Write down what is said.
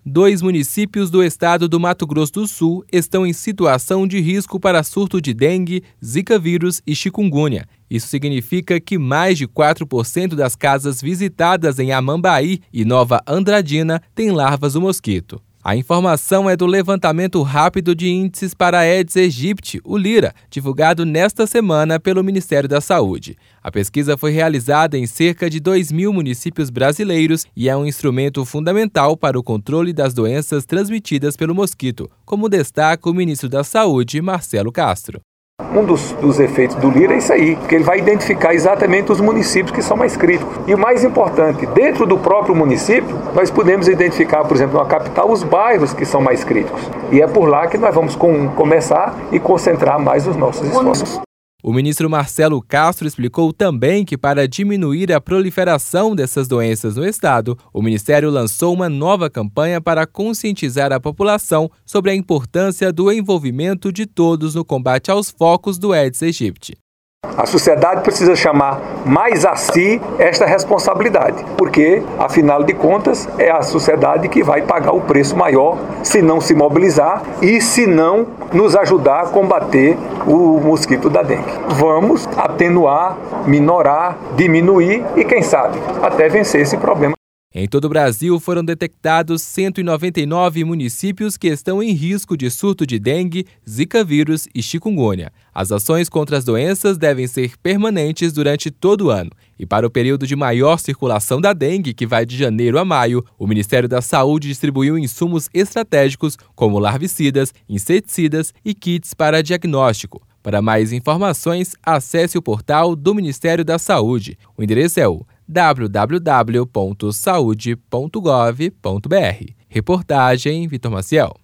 2 municípios do estado do Mato Grosso do Sul estão em situação de risco para surto de dengue, zika vírus e chikungunya. Isso significa que mais de 4% das casas visitadas em Amambaí e Nova Andradina têm larvas do mosquito. A informação é do levantamento rápido de índices para Aedes aegypti, o LIRA, divulgado nesta semana pelo Ministério da Saúde. A pesquisa foi realizada em cerca de 2.000 municípios brasileiros e é um instrumento fundamental para o controle das doenças transmitidas pelo mosquito, como destaca o ministro da Saúde, Marcelo Castro. Um dos efeitos do LIRA é isso aí, porque ele vai identificar exatamente os municípios que são mais críticos. E o mais importante, dentro do próprio município, nós podemos identificar, por exemplo, na capital, os bairros que são mais críticos. E é por lá que nós vamos começar e concentrar mais os nossos esforços. O ministro Marcelo Castro explicou também que, para diminuir a proliferação dessas doenças no estado, o Ministério lançou uma nova campanha para conscientizar a população sobre a importância do envolvimento de todos no combate aos focos do Aedes aegypti. A sociedade precisa chamar mais a si esta responsabilidade, porque, afinal de contas, é a sociedade que vai pagar o preço maior se não se mobilizar e se não nos ajudar a combater o mosquito da dengue. Vamos atenuar, minorar, diminuir e, quem sabe, até vencer esse problema. Em todo o Brasil, foram detectados 199 municípios que estão em risco de surto de dengue, zika vírus e chikungunya. As ações contra as doenças devem ser permanentes durante todo o ano. E para o período de maior circulação da dengue, que vai de janeiro a maio, o Ministério da Saúde distribuiu insumos estratégicos como larvicidas, inseticidas e kits para diagnóstico. Para mais informações, acesse o portal do Ministério da Saúde. O endereço é o www.saude.gov.br. Reportagem Vitor Maciel.